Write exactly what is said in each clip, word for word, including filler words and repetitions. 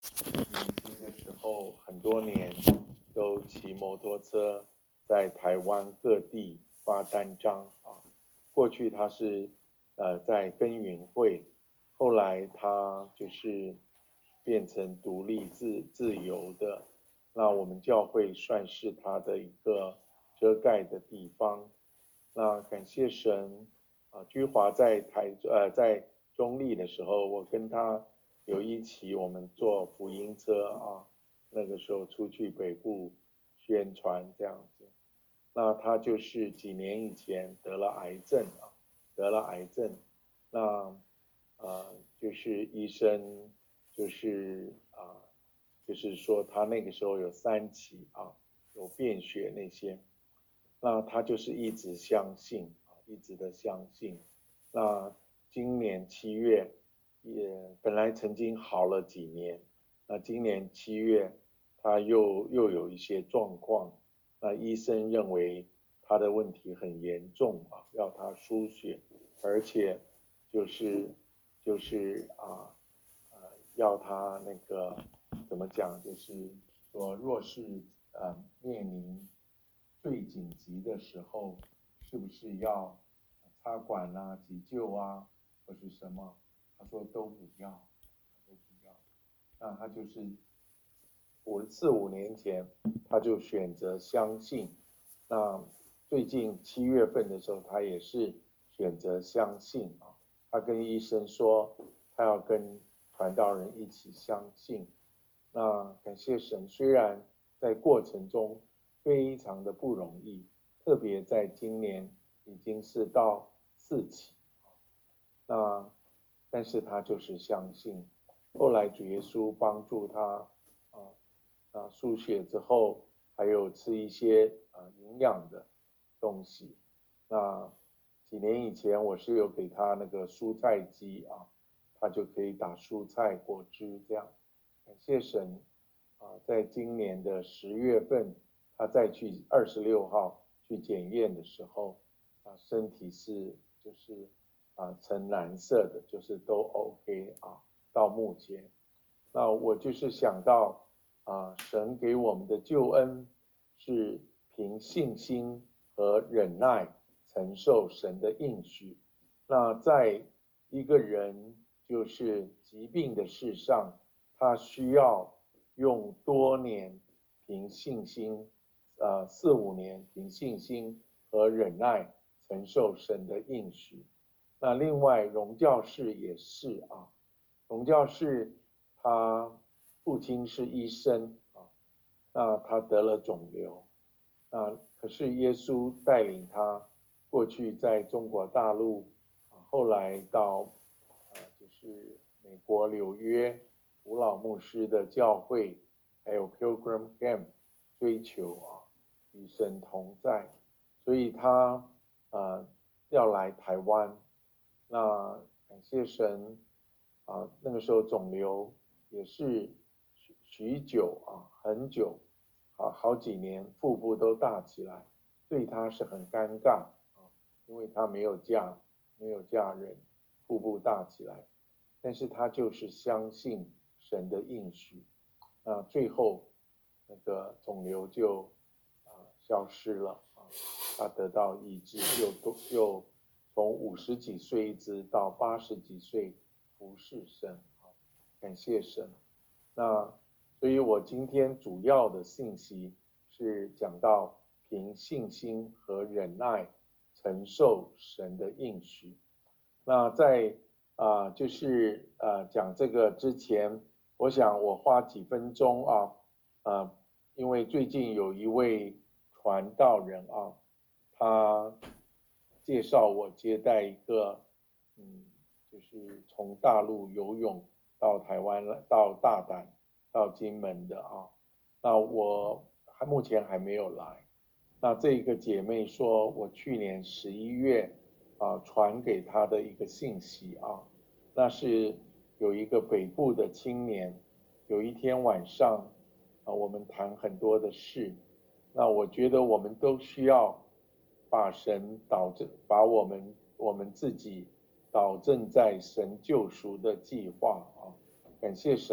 年轻的时候，很多年都骑摩托车在台湾各地发单张啊。过去他是呃在耕耘会，后来他就是变成独立自自由的。那我们教会算是他的一个遮盖的地方。那感谢神啊，居华在台呃在中立的时候，我跟他有一起我们坐福音车啊，那个时候出去北部宣传这样子。那他就是几年以前得了癌症啊，得了癌症，那呃就是医生就是啊、就是说他那个时候有三期啊，有便血那些，那他就是一直相信啊，一直的相信。那今年七月也本来曾经好了几年，那今年七月他又又有一些状况，那医生认为他的问题很严重啊，要他输血，而且就是就是啊呃要他那个怎么讲，就是说若是呃面临最紧急的时候，是不是要插管啊、急救啊，或是什么？他说都不要，都不要。那他就是五四五年前，他就选择相信。那最近七月份的时候，他也是选择相信啊。他跟医生说，他要跟传道人一起相信。那感谢神，虽然在过程中非常的不容易，特别在今年已经是到四期，那但是他就是相信。后来主耶稣帮助他啊啊输血之后，还有吃一些啊营养的东西。那几年以前我是有给他那个蔬菜机啊，他就可以打蔬菜果汁这样。感谢神啊，在今年的十月份，他再去二十六号去检验的时候，啊，身体是就是啊呈蓝色的，就是都 OK 啊，到目前。那我就是想到啊，神给我们的救恩是凭信心和忍耐承受神的应许。那在一个人就是疾病的事上，他需要用多年凭信心，呃四五年凭信心和忍耐承受神的应许。那另外荣教士也是啊，荣教士他父亲是医生啊，那他得了肿瘤，那可是耶稣带领他过去在中国大陆，后来到呃就是美国纽约吴老牧师的教会，还有 Pilgrim Camp 追求啊与神同在，所以他呃要来台湾，那感谢神啊，那个时候肿瘤也是许许久啊，很久啊，好几年腹部都大起来，对他是很尴尬啊，因为他没有嫁，没有嫁人，腹部大起来，但是他就是相信神的应许，那最后那个肿瘤就啊消失了啊，他得到医治，又都又从五十几岁一直到八十几岁服侍神啊，感谢神。那所以我今天主要的信息是讲到凭信心和忍耐承受神的应许。那在啊、呃就是呃讲这个之前，我想我花几分钟啊，呃，因为最近有一位传道人啊，他介绍我接待一个，嗯，就是从大陆游泳到台湾到大阪到金门的啊，那我还目前还没有来。那这一个姐妹说，我去年十一月啊传给她的一个信息啊，那是有一个北部的青年，有一天晚上啊，我们谈很多的事，那我觉得我们都需要把神导正，把我们我们自己导正在神救赎的计划啊，感谢神。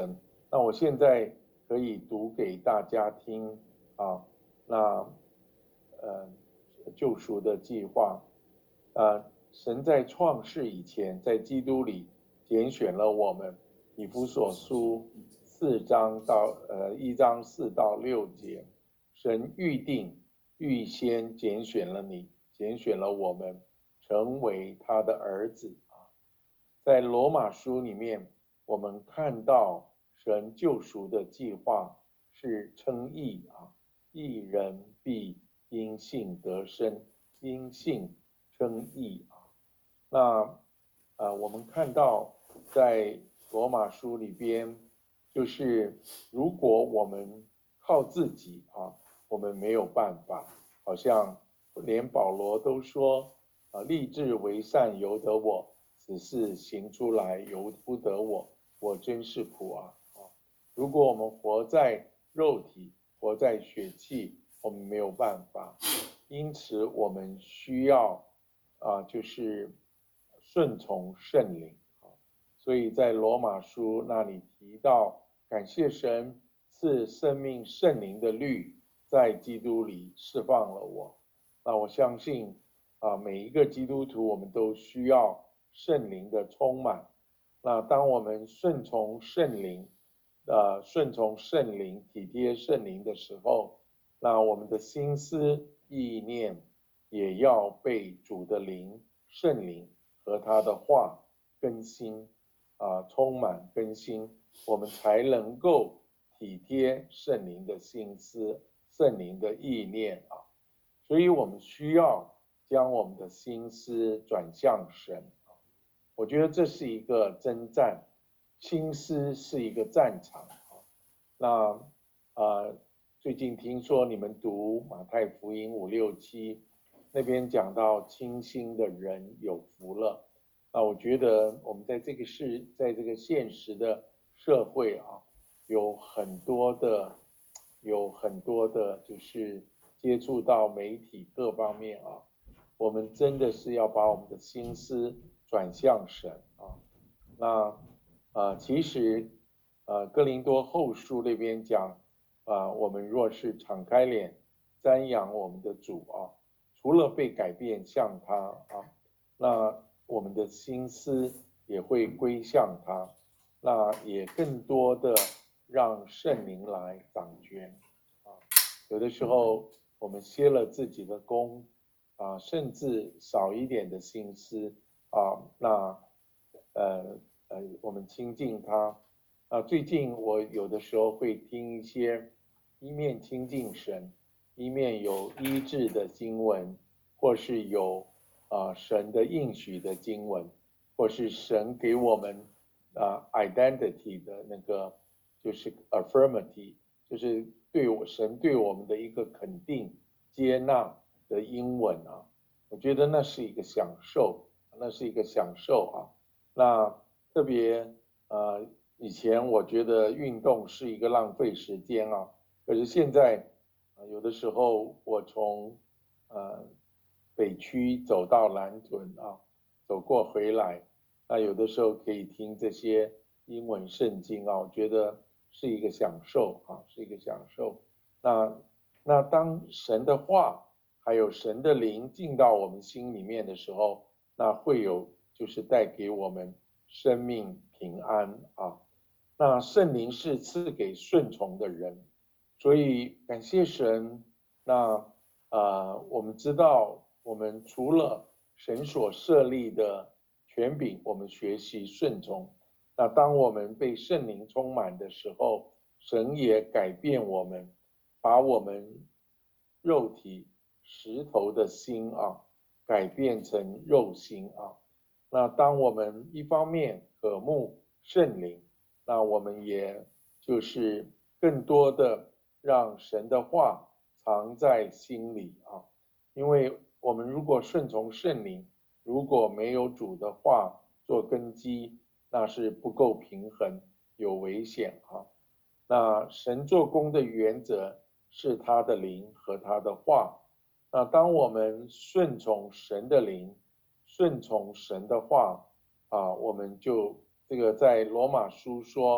那我现在可以读给大家听啊，那呃救赎的计划，啊，神在创世以前，在基督里拣选了我们，以弗所书四章到呃一章四到六节，神预定预先拣选了你，拣选了我们，成为他的儿子啊。在罗马书里面，我们看到神救赎的计划是称义啊，义人必因信得生，因信称义啊。那呃，我们看到在罗马书里边，就是如果我们靠自己啊，我们没有办法，好像连保罗都说啊，立志为善由得我，只是行出来由不得我，我真是苦啊！啊，如果我们活在肉体，活在血气，我们没有办法，因此我们需要啊，就是顺从圣灵。所以在罗马书那里提到，感谢神赐生命圣灵的律在基督里释放了我。那我相信啊，每一个基督徒我们都需要圣灵的充满。那当我们顺从圣灵，呃，顺从圣灵、体贴圣灵的时候，那我们的心思意念也要被主的灵、圣灵和他的话更新。啊，充满更新，我们才能够体贴圣灵的心思、圣灵的意念啊。所以我们需要将我们的心思转向神。我觉得这是一个征战，心思是一个战场。那呃，最近听说你们读马太福音五六七，那边讲到清心的人有福了。啊，我觉得我们在这个世，在这个现实的社会啊，有很多的，有很多的，就是接触到媒体各方面啊，我们真的是要把我们的心思转向神啊。那呃，其实呃，哥林多后书那边讲啊，我们若是敞开脸瞻仰我们的主啊，除了被改变向他啊，那我们的心思也会归向他，那也更多的让圣灵来掌权啊。有的时候我们歇了自己的功啊，甚至少一点的心思啊，那呃呃，我们亲近他啊。最近我有的时候会听一些一面亲近神，一面有医治的经文，或是有啊、呃、神的应许的经文，或是神给我们啊、呃、identity 的那个就是 affirmative，就是对我神对我们的一个肯定接纳的英文啊。我觉得那是一个享受，那是一个享受啊。那特别呃，以前我觉得运动是一个浪费时间啊，可是现在呃有的时候我从呃北区走到南屯啊，走过回来，那有的时候可以听这些英文圣经啊，我觉得是一个享受啊，是一个享受。那那当神的话还有神的灵进到我们心里面的时候，那会有就是带给我们生命平安啊。那圣灵是赐给顺从的人，所以感谢神。那呃，我们知道，我们除了神所设立的权柄，我们学习顺从。那当我们被圣灵充满的时候，神也改变我们，把我们肉体石头的心啊，改变成肉心啊。那当我们一方面渴慕圣灵，那我们也就是更多的让神的话藏在心里啊。因为我们如果顺从圣灵，如果没有主的话做根基，那是不够平衡，有危险啊。那神做工的原则是他的灵和他的话。那当我们顺从神的灵，顺从神的话啊，我们就这个在罗马书说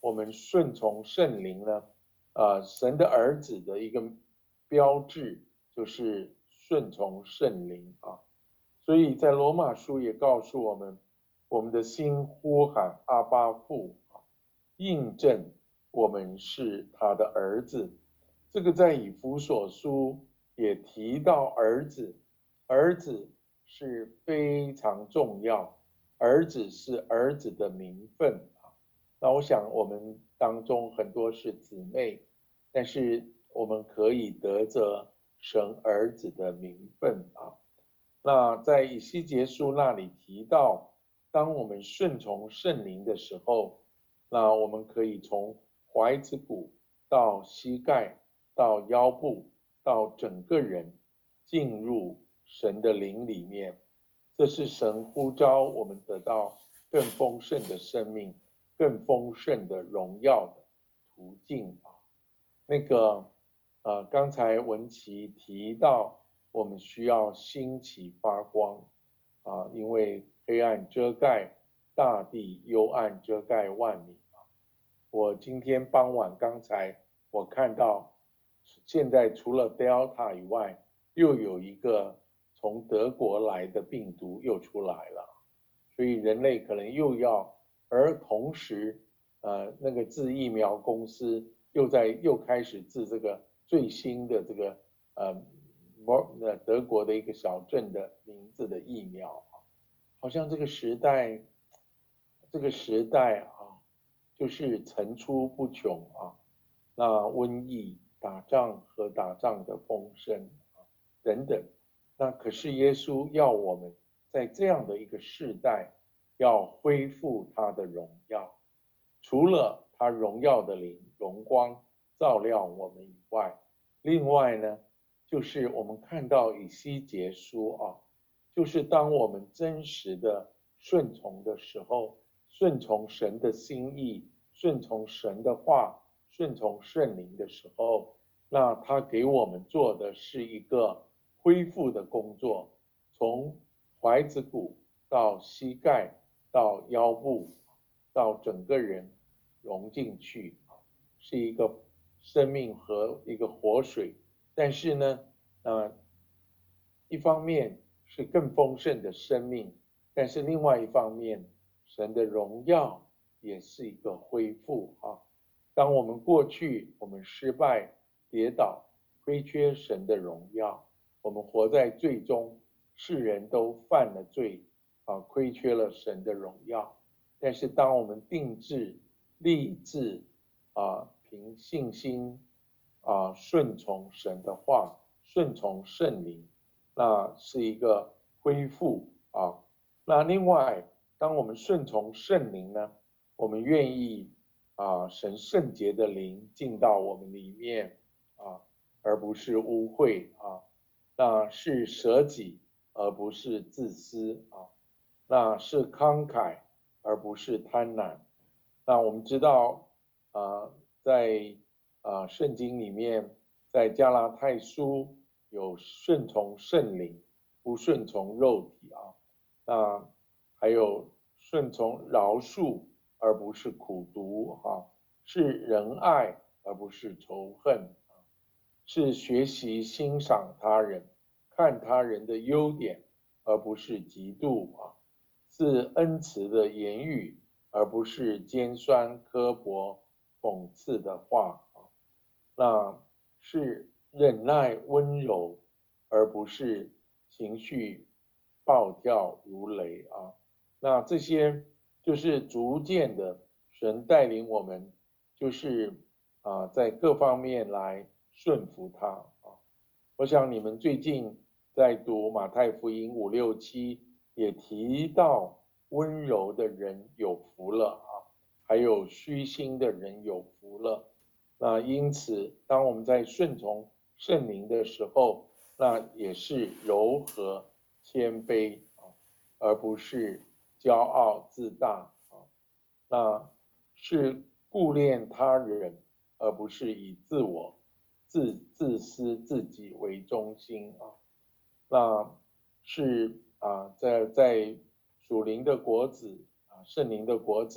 我们顺从圣灵呢，呃，神的儿子的一个标志就是顺从圣灵啊。所以在罗马书也告诉我们，我们的心呼喊阿爸父啊，印证我们是他的儿子。这个在以弗所书也提到儿子，儿子是非常重要，儿子是儿子的名分啊。那我想我们当中很多是姊妹，但是我们可以得着神儿子的名分啊。那在以西结书那里提到，当我们顺从圣灵的时候，那我们可以从踝子骨到膝盖到腰部到整个人进入神的灵里面，这是神呼召我们得到更丰盛的生命，更丰盛的荣耀的途径啊。那个呃，刚才文琪提到，我们需要兴起发光啊，因为黑暗遮盖大地，幽暗遮盖万民啊。我今天傍晚刚才我看到，现在除了 Delta 以外，又有一个从德国来的病毒又出来了，所以人类可能又要，而同时，呃，那个制疫苗公司又在又开始制这个最新的这个呃，呃德国的一个小镇的名字的疫苗，好像这个时代，这个时代啊，就是层出不穷啊，那瘟疫、打仗和打仗的风声啊等等，那可是耶稣要我们在这样的一个世代，要恢复他的荣耀，除了他荣耀的灵荣光照亮我们以外，另外呢，就是我们看到以西结书啊，就是当我们真实的顺从的时候，顺从神的心意，顺从神的话，顺从圣灵的时候，那他给我们做的是一个恢复的工作，从踝子骨到膝盖到腰部到整个人融进去，是一个生命和一个活水。但是呢，呃，一方面是更丰盛的生命，但是另外一方面，神的荣耀也是一个恢复啊。当我们过去我们失败、跌倒、亏缺神的荣耀，我们活在罪中，世人都犯了罪啊，亏缺了神的荣耀。但是当我们定志、立志啊，凭信心啊，顺从神的话，顺从圣灵，那是一个恢复啊。那另外，当我们顺从圣灵呢，我们愿意啊，神圣洁的灵进到我们里面啊，而不是污秽啊，那是舍己而不是自私啊，那是慷慨而不是贪婪。那我们知道啊，在啊圣经里面，在加拉太书有顺从圣灵，不顺从肉体啊，那还有顺从饶恕而不是苦毒哈，是仁爱而不是仇恨，是学习欣赏他人，看他人的优点而不是嫉妒啊，是恩慈的言语而不是尖酸刻薄讽刺的话啊，那是忍耐温柔而不是情绪暴跳如雷啊。那这些就是逐渐的神带领我们，就是啊，在各方面来顺服他啊。我想你们最近在读马太福音五六七也提到温柔的人有福了啊，还有虚心的人有福了。那因此，当我们在顺从圣灵的时候，那也是柔和谦卑啊，而不是骄傲自大啊。那是顾念他人，而不是以自我、自自私自己为中心啊。那是啊，在在属灵的果子啊，圣灵的果子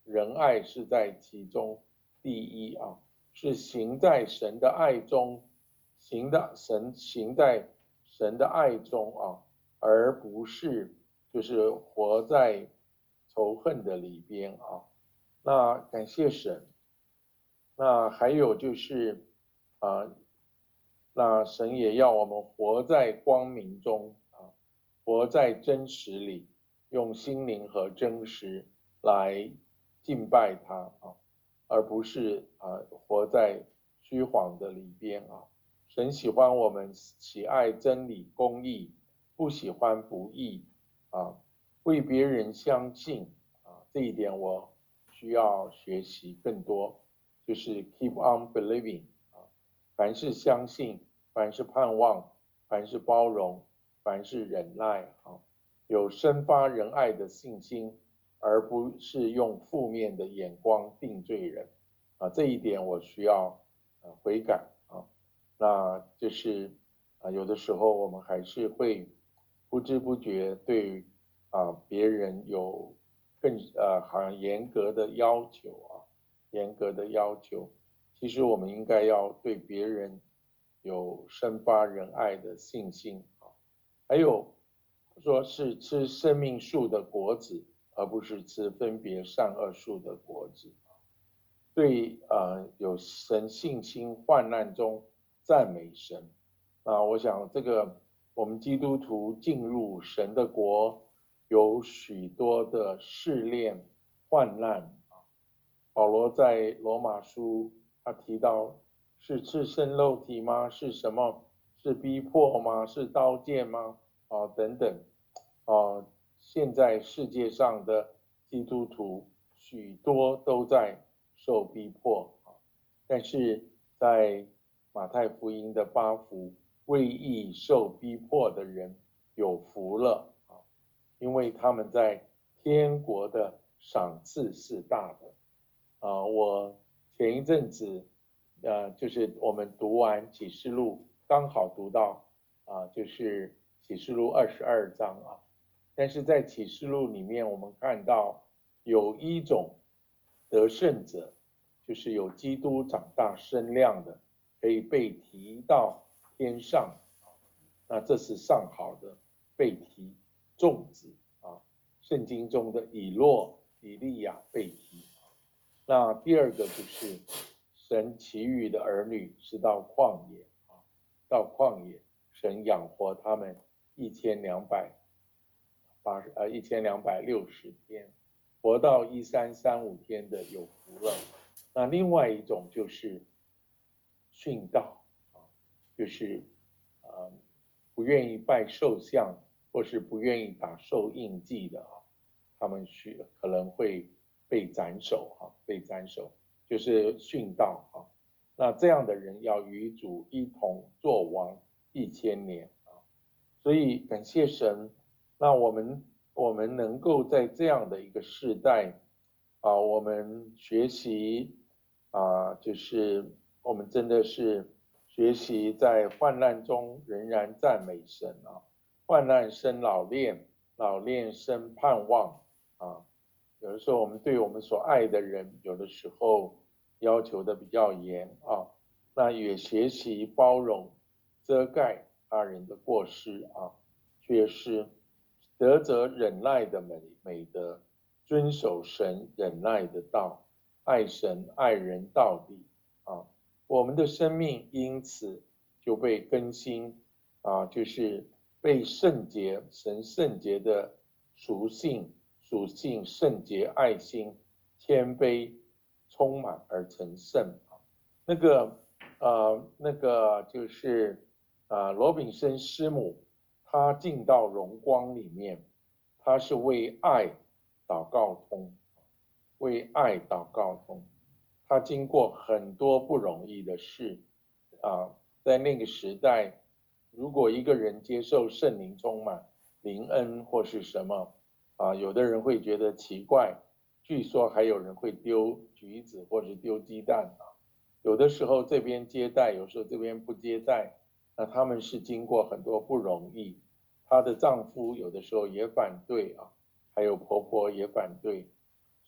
仁爱是在其中第一啊，是行在神的爱中，行的神行在神的爱中啊，而不是就是活在仇恨的里边啊。那感谢神。那还有就是啊，那神也要我们活在光明中啊，活在真实里，用心灵和真实来敬拜他啊，而不是啊活在虚谎的里边啊。神喜欢我们喜爱真理公义，不喜欢不义啊，为别人相信啊，这一点我需要学习更多，就是 keep on believing 啊，凡是相信，凡是盼望，凡是包容，凡是忍耐啊，有生发仁爱的信心，而不是用负面的眼光定罪人啊，这一点我需要啊悔改啊。那就是啊，有的时候我们还是会不知不觉对啊别人有更呃好像严格的要求啊，严格的要求。其实我们应该要对别人有生发仁爱的信心啊。还有说是吃生命树的果子，而不是吃分别善恶树的果子。对呃有神信心患难中赞美神啊，我想这个我们基督徒进入神的国有许多的试炼患难啊。保罗在罗马书他提到是赤身肉体吗？是什么？是逼迫吗？是刀剑吗？啊等等啊，现在世界上的基督徒许多都在受逼迫啊，但是在马太福音的八福，为义受逼迫的人有福了啊，因为他们在天国的赏赐是大的啊。我前一阵子呃，就是我们读完启示录，刚好读到啊，就是启示录二十二章啊。但是在启示录里面，我们看到有一种得胜者，就是有基督长大身量的，可以被提到天上。那这是上好的被提众子啊，圣经中的以诺、以利亚被提。那第二个就是神其余的儿女是到旷野啊，到旷野，神养活他们一千两百八十呃一千两百六十天，活到一三三五天的有福了。那另外一种就是殉道啊，就是呃不愿意拜兽像或是不愿意打兽印记的啊，他们需可能会被斩首啊，被斩首就是殉道啊。那这样的人要与主一同作王一千年啊，所以感谢神。那我们我们能够在这样的一个世代啊，我们学习啊，就是我们真的是学习在患难中仍然赞美神啊。患难生老练，老练生盼望啊。有的时候我们对我们所爱的人，有的时候要求的比较严啊，那也学习包容、遮盖他人的过失啊、缺失，得着忍耐的美美德，遵守神忍耐的道，爱神爱人到底啊。我们的生命因此就被更新啊，就是被圣洁神圣洁的属性属性圣洁爱心谦卑充满而成圣啊。那个呃那个就是呃罗炳生师母，他进到荣光里面，他是为爱祷告通，为爱祷告通。他经过很多不容易的事啊，在那个时代，如果一个人接受圣灵充满灵恩或是什么啊，有的人会觉得奇怪，据说还有人会丢橘子或者丢鸡蛋啊，有的时候这边接待，有时候这边不接待，那他们是经过很多不容易，她的丈夫有的时候也反对啊，还有婆婆也反对，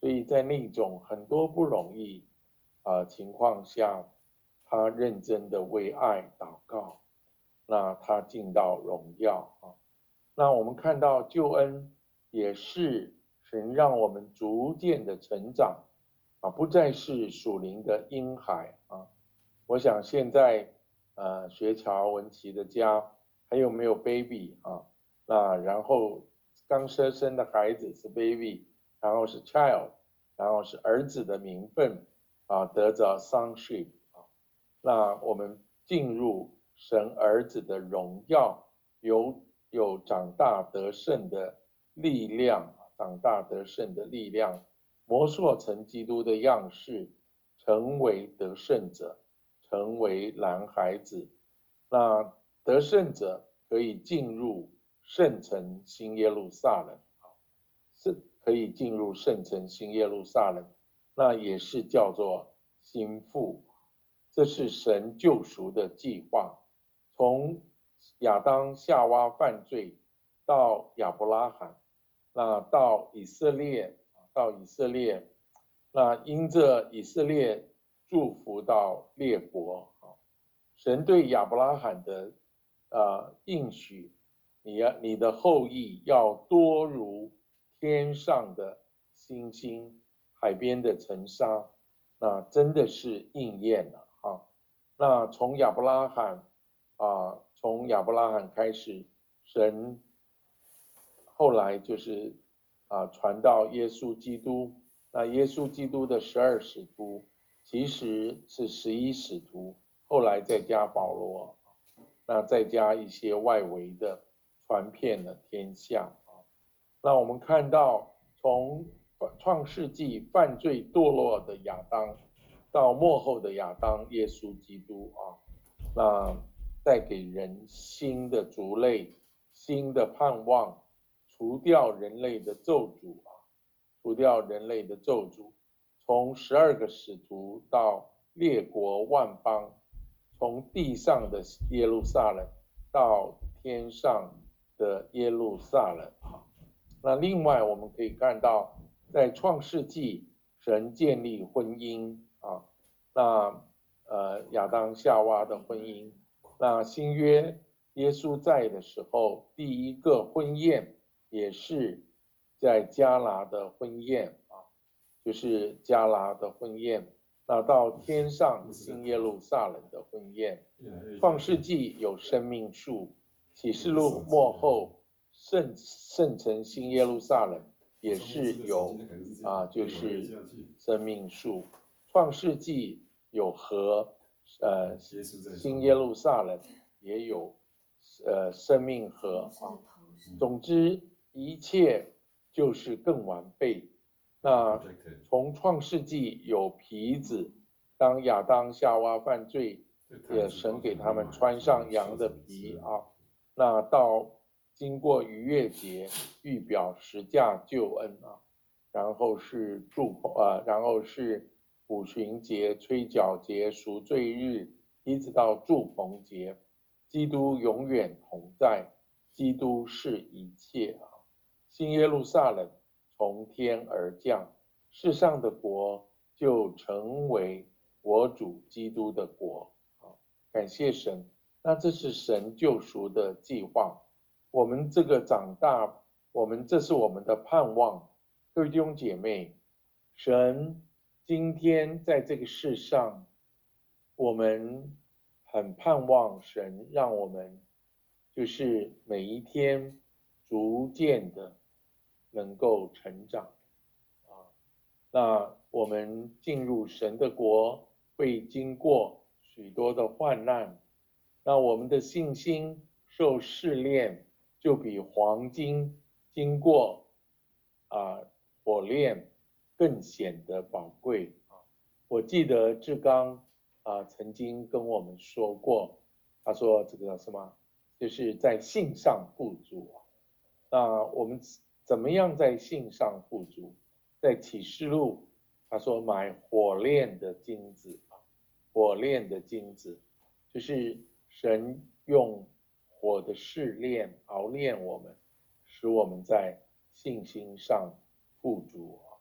所以在那种很多不容易啊、呃、情况下，他认真的为爱祷告，那他进到荣耀啊。那我们看到救恩也是神让我们逐渐的成长啊，不再是属灵的婴孩啊。我想现在呃学乔文琪的家还有没有 baby 啊？那然后刚出生的孩子是 baby， 然后是 child， 然后是儿子的名分啊，得着 sonship 啊。那我们进入神儿子的荣耀，有有长大得胜的力量，长大得胜的力量，磨塑成基督的样式，成为得胜者，成为男孩子。那得胜者可以进入圣城新耶路撒冷，是可以进入圣城新耶路撒冷，那也是叫做新妇。这是神救赎的计划，从亚当夏娃犯罪到亚伯拉罕，那到以色列，到以色列，那因着以色列祝福到列国，神对亚伯拉罕的呃应许，你要你的后裔要多如天上的星星，海边的尘沙，那真的是应验了啊。那从亚伯拉罕啊，从亚伯拉罕开始，神后来就是啊传到耶稣基督。那耶稣基督的十二使徒其实是十一使徒，后来再加保罗，那再加一些外围的，传遍了天下。那我们看到从创世纪犯罪堕落的亚当，到末后的亚当耶稣基督啊，那带给人新的族类，新的盼望，除掉人类的咒诅啊，除掉人类的咒诅，从十二个使徒到列国万邦，从地上的耶路撒冷到天上的耶路撒冷啊。那另外我们可以看到，在创世纪，神建立婚姻啊，那呃亚当夏娃的婚姻，那新约耶稣在的时候，第一个婚宴也是在迦拿的婚宴啊，就是迦拿的婚宴。那到天上新耶路撒冷的婚宴，创世纪有生命树，启示录末后圣圣城新耶路撒冷也是有啊，就是生命树。创世纪有河，呃，新耶路撒冷也有呃生命河啊。总之一切就是更完备。那从创世纪有皮子，当亚当夏娃犯罪，也神给他们穿上羊的皮啊。那到经过逾越节，预表十架救恩啊，然后是祝啊，然后是五旬节、吹角节、赎罪日，一直到祝棚节，基督永远同在，基督是一切啊。新耶路撒冷从天而降，世上的国就成为我主基督的国啊！感谢神，那这是神救赎的计划。我们这个长大，我们这是我们的盼望。各位弟兄姐妹，神今天在这个世上，我们很盼望神让我们就是每一天逐渐的能够成长啊。那我们进入神的国会经过许多的患难，那我们的信心受试炼，就比黄金经过啊火炼更显得宝贵啊。我记得志刚啊曾经跟我们说过，他说这个叫什么？就是在信上富足啊。那我们怎么样在信上富足？在启示录，他说买火炼的金子啊，火炼的金子，就是神用火的试炼熬炼我们，使我们在信心上富足啊。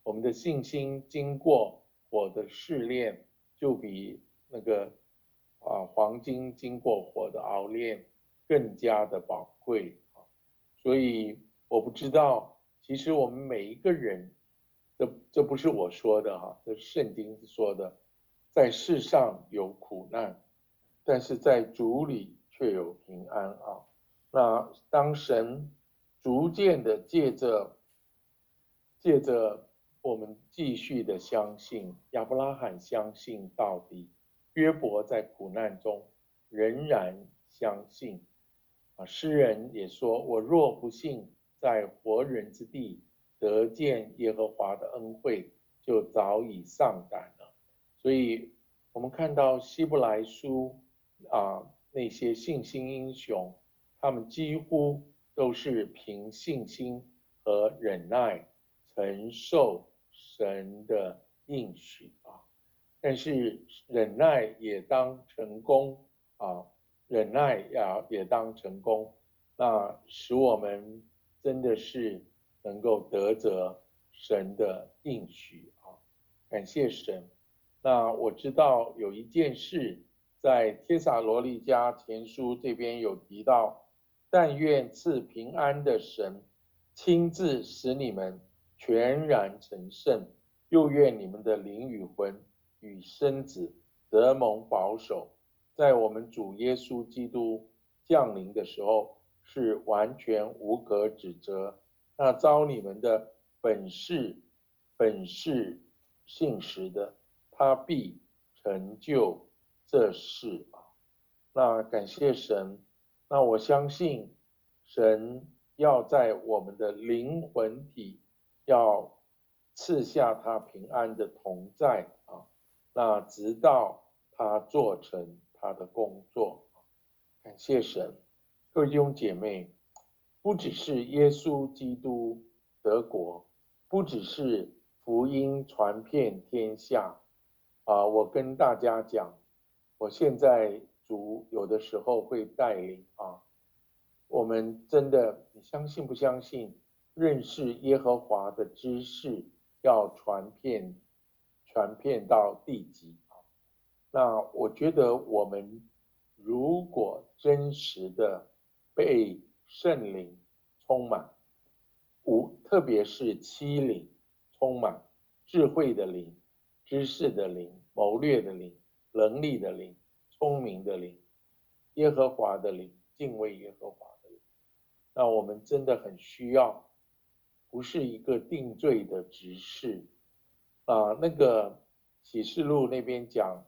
我们的信心经过火的试炼，就比那个啊黄金经过火的熬炼更加的宝贵。所以我不知道，其实我们每一个人，这这不是我说的哈，这是圣经说的，在世上有苦难，但是在主里却有平安啊。那当神逐渐的借着借着我们继续的相信，亚伯拉罕相信到底，约伯在苦难中仍然相信啊。诗人也说：“我若不信，在活人之地得见耶和华的恩惠，就早已丧胆了。”所以，我们看到希伯来书啊，那些信心英雄，他们几乎都是凭信心和忍耐承受神的应许啊。但是忍耐也当成功啊，忍耐也也当成功，那使我们真的是能够得着神的应许啊，感谢神。那我知道有一件事，在帖撒罗尼迦前书这边有提到，但愿赐平安的神亲自使你们全然成圣，又愿你们的灵与魂与身子得蒙保守，在我们主耶稣基督降临的时候是完全无可指责。那招你们的本是本是信实的，他必成就这事啊。那感谢神，那我相信神要在我们的灵魂体要赐下他平安的同在啊。那直到他做成他的工作，感谢神。各位弟兄姐妹，不只是耶稣基督得国，不只是福音传遍天下啊！我跟大家讲，我现在主有的时候会带领啊，我们真的，你相信不相信？认识耶和华的知识要传遍传遍到地极啊！那我觉得我们如果真实的被圣灵充满，无特别是七灵充满，智慧的灵、知识的灵、谋略的灵、能力的灵、聪明的灵、耶和华的灵、敬畏耶和华的灵，那我们真的很需要，不是一个定罪的执事啊。那个启示录那边讲，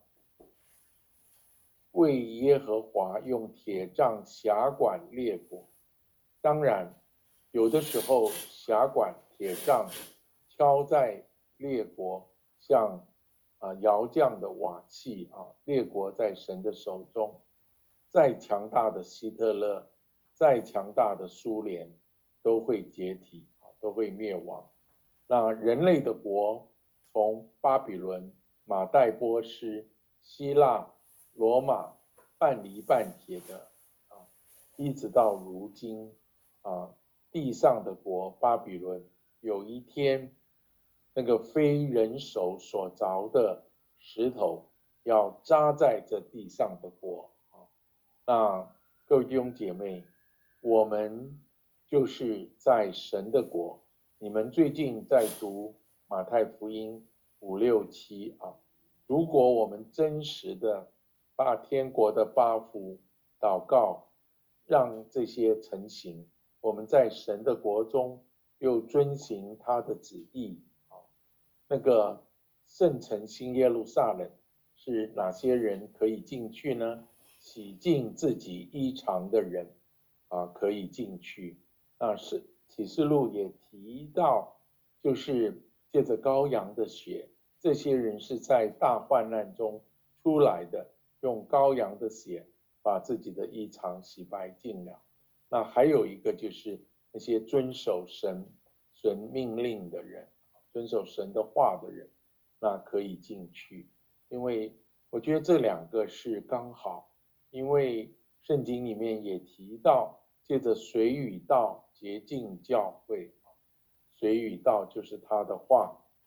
为耶和华用铁杖辖管列国。当然，有的时候辖管铁杖敲在列国，像啊窑匠的瓦器啊，列国在神的手中，再强大的希特勒，再强大的苏联，都会解体啊，都会灭亡。那人类的国，从巴比伦、马代波斯、希腊、罗马半泥半铁的啊，一直到如今啊，地上的国巴比伦，有一天那个非人手所凿的石头要扎在这地上的国啊。那各位弟兄姐妹，我们就是在神的国。你们最近在读马太福音五六七啊，如果我们真实的把天国的八福祷告，让这些成行，我们在神的国中又遵行他的旨意啊。那个圣城新耶路撒冷是哪些人可以进去呢？洗净自己衣裳的人啊，可以进去。那是启示录也提到，就是借着羔羊的血，这些人是在大患难中出来的，用羔羊的血把自己的衣裳洗白净了。那还有一个就是那些遵守神神命令的人，遵守神的话的人，那可以进去。因为我觉得这两个是刚好，因为圣经里面也提到，借着水与道洁净教会，水与道就是他的话，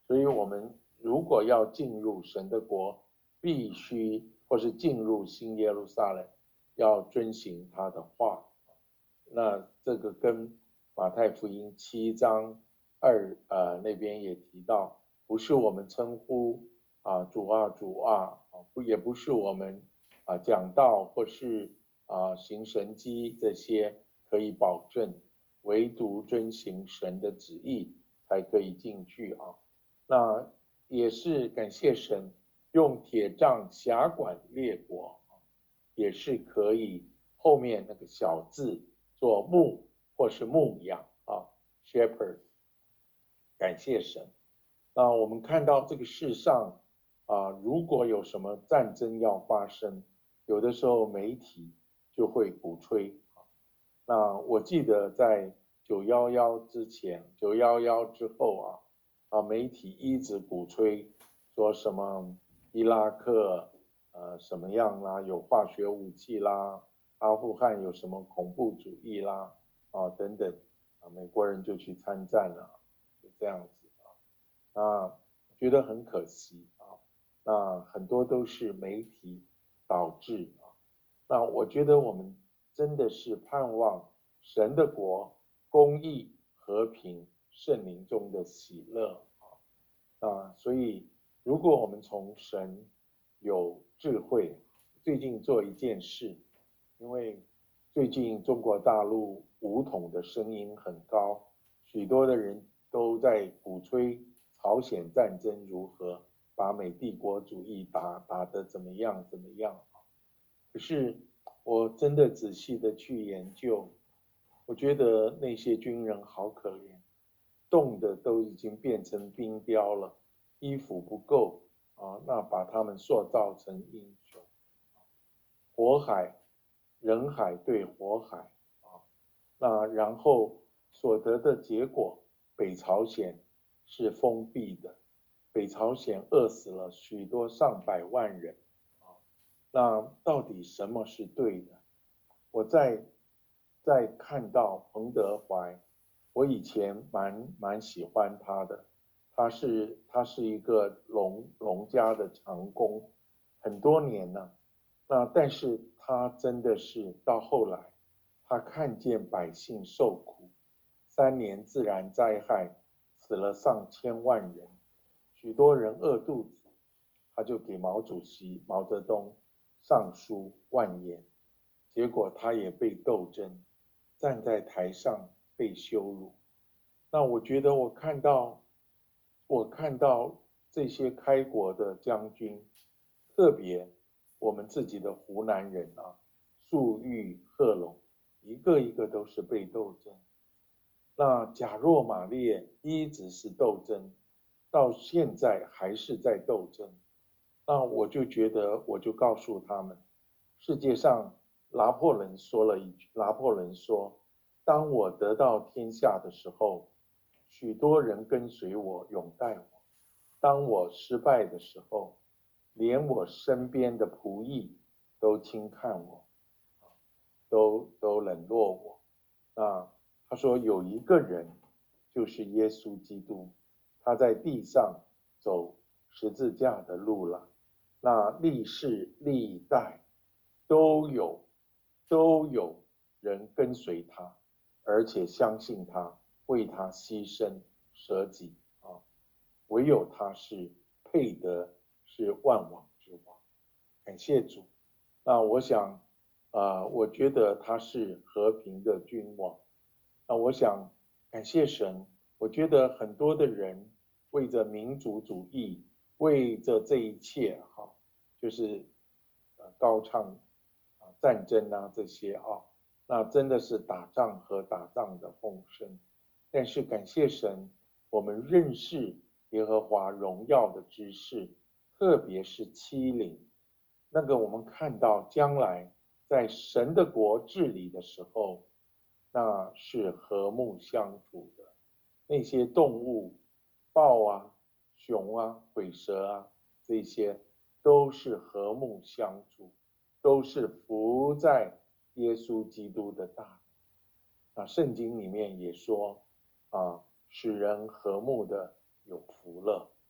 所以我们如果要进入神的国，必须或是进入新耶路撒冷，要遵行他的话。那这个跟马太福音七章二呃那边也提到，不是我们称呼啊主啊主啊，不也不是我们啊讲道或是啊行神迹这些可以保证，唯独遵行神的旨意才可以进去啊。那也是感谢神，用铁杖辖管列国，也是可以后面那个小字做牧或是牧养啊 ，shepherd， 感谢神。那我们看到这个世上啊，如果有什么战争要发生，有的时候媒体就会鼓吹。那我记得在九一一之前，九一一之后啊，啊媒体一直鼓吹说什么伊拉克呃什么样啦，有化学武器啦，阿富汗有什么恐怖主义啦，啊等等，啊美国人就去参战了，就这样子啊，那觉得很可惜啊，那很多都是媒体导致啊，那我觉得我们真的是盼望神的国、公义、和平、圣灵中的喜乐啊！啊，所以如果我们从神有智慧，最近做一件事，因为最近中国大陆武统的声音很高，许多的人都在鼓吹朝鲜战争如何，把美帝国主义打打得怎么样怎么样。可是我真的仔细的去研究，我觉得那些军人好可怜，冻的都已经变成冰雕了，衣服不够啊，那把他们塑造成英雄。火海，人海对火海啊，那然后所得的结果，北朝鲜是封闭的，北朝鲜饿死了许多上百万人。那到底什么是对的？我在在看到彭德怀，我以前蛮蛮喜欢他的，他是他是一个农农家的长工，很多年了。那但是他真的是到后来，他看见百姓受苦，三年自然灾害死了上千万人，许多人饿肚子，他就给毛主席毛泽东上书万言，结果他也被斗争，站在台上被羞辱。那我觉得我看到，我看到这些开国的将军，特别我们自己的湖南人啊，粟裕、贺龙，一个一个都是被斗争。那贾若马列一直是斗争，到现在还是在斗争。那我就觉得，我就告诉他们，世界上拿破仑说了一句，拿破仑说：当我得到天下的时候，许多人跟随我，拥戴我；当我失败的时候，连我身边的仆役都轻看我，都都冷落我。那他说有一个人，就是耶稣基督，他在地上走十字架的路了。那历世历代都有都有人跟随他，而且相信他，为他牺牲舍己啊，唯有他是配得是万王之王。感谢主。那我想，啊、呃，我觉得他是和平的君王。那我想感谢神。我觉得很多的人为着民族主义，为着这一切哈，就是呃高唱啊战争啊这些啊，那真的是打仗和打仗的风声。但是感谢神，我们认识耶和华荣耀的知识，特别是欺凌，那个我们看到将来在神的国治理的时候，那是和睦相处的。那些动物，豹啊、熊啊、鬼蛇啊，这些都是和睦相处，都是伏在耶稣基督的大。那圣经里面也说啊，使人和睦的有福了。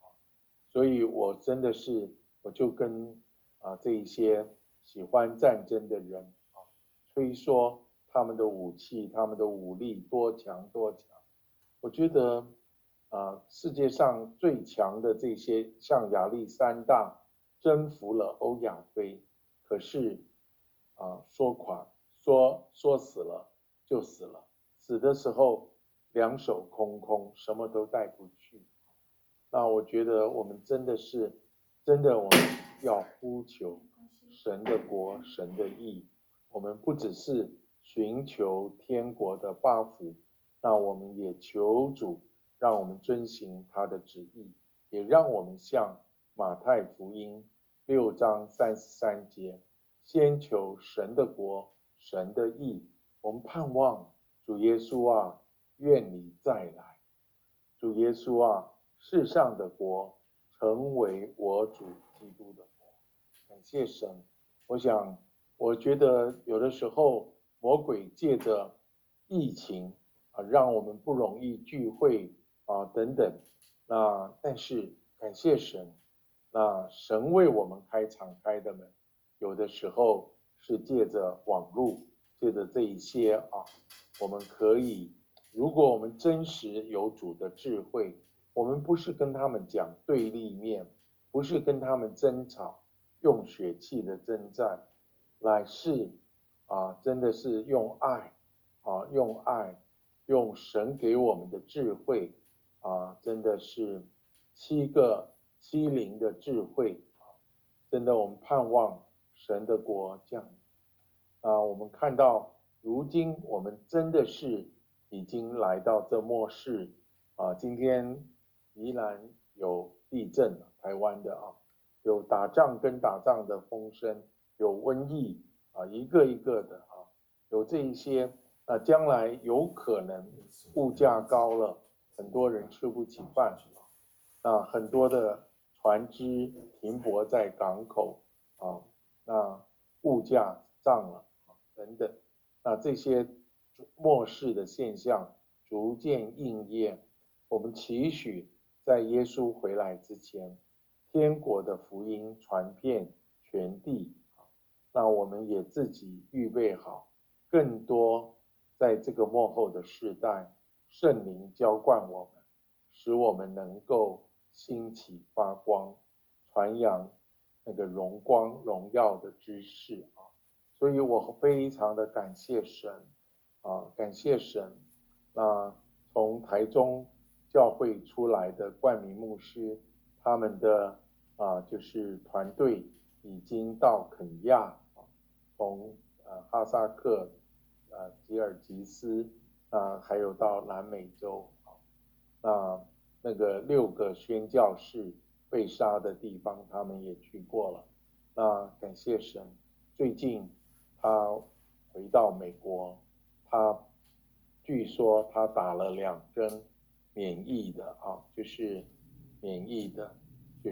所以我真的是，我就跟啊这一些喜欢战争的人啊，吹说他们的武器、他们的武力多强多强。我觉得啊，世界上最强的这些，像亚历山大征服了欧亚非，可是啊，说垮说说死了就死了，死的时候两手空空，什么都带不去。那我觉得我们真的是，真的我们要呼求神的国、神的义。我们不只是寻求天国的八福，那我们也求主让我们遵行他的旨意，也让我们像马太福音六章三十三节，先求神的国、神的义。我们盼望主耶稣啊，愿你再来。主耶稣啊，世上的国成为我主基督的国。感谢神。我想，我觉得有的时候魔鬼借着疫情啊，让我们不容易聚会啊等等。那但是感谢神，那神为我们开敞开的门，有的时候是借着网络，借着这一些啊，我们可以。如果我们真实有主的智慧，我们不是跟他们讲对立面，不是跟他们争吵，用血气的征战，乃是啊，真的是用爱啊，用爱，用神给我们的智慧啊，真的是七个七灵的智慧啊，真的我们盼望神的国降临啊，我们看到如今我们真的是。已经来到这末世啊！今天宜兰有地震了，台湾的啊，有打仗跟打仗的风声，有瘟疫啊，一个一个的啊，有这一些啊，将来有可能物价高了，很多人吃不起饭啊，很多的船只停泊在港口啊，那物价涨了啊，等等，那这些。末世的现象逐渐应验，我们期许在耶稣回来之前，天国的福音传遍全地。那我们也自己预备好，更多在这个末后的世代，圣灵浇灌我们，使我们能够兴起发光，传扬那个荣光荣耀的知识啊！所以我非常的感谢神。啊，感谢神！那从台中教会出来的冠名牧师，他们的啊就是团队已经到肯亚，从呃哈萨克、呃吉尔吉斯啊，还有到南美洲啊，那那个六个宣教士被杀的地方，他们也去过了。那感谢神，最近他回到美国。他据说他打了两针免疫的啊，就是免疫的，就是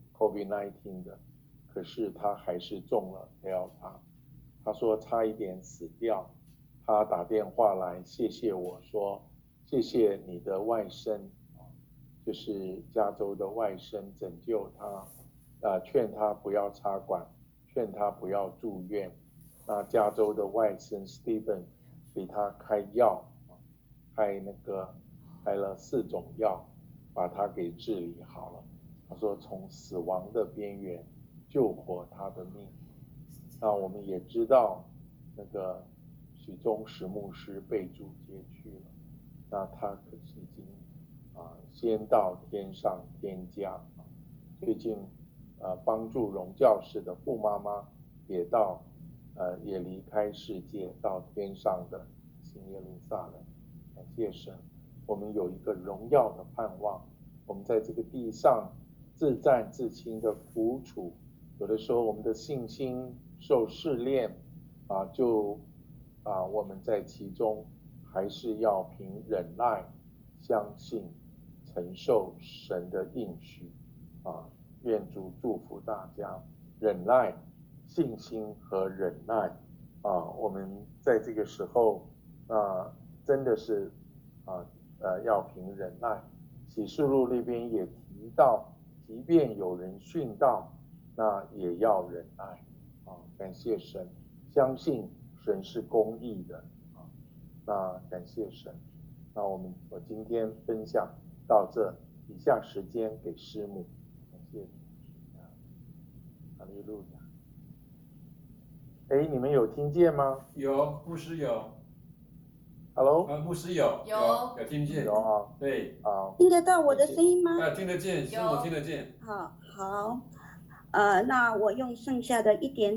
COVID 十九 的，可是他还是中了 Delta。他说差一点死掉，他打电话来谢谢我说谢谢你的外甥，就是加州的外甥拯救他，啊，劝他不要插管，劝他不要住院。那加州的外甥 Stephen。给他开药，开那个开了四种药，把他给治理好了。他说从死亡的边缘救活他的命。那我们也知道，那个许宗实牧师被主接去了，那他可是已经啊先到天上天家。最近呃帮助荣教士的傅妈妈也到。呃，也离开世界到天上的新耶路撒冷，感谢神，我们有一个荣耀的盼望。我们在这个地上自战自清的苦楚，有的时候我们的信心受试炼啊，就啊我们在其中还是要凭忍耐，相信承受神的应许啊。愿主祝福大家，忍耐。信心和忍耐啊，我们在这个时候啊，真的是啊呃要凭忍耐。启示录那边也提到即便有人殉道，那也要忍耐啊！感谢神，相信神是公义的啊！那感谢神，那我们我今天分享到这，以下时间给师母，感谢主，哈利路亚。哎，你们有听见吗？ 有，牧师有。 Hello， 啊，牧师有， 有有听见， 有啊， 对， 好， 听得到我的声音吗？ 啊，听得见，师母听得见。 好，好，呃，那我用剩下的一点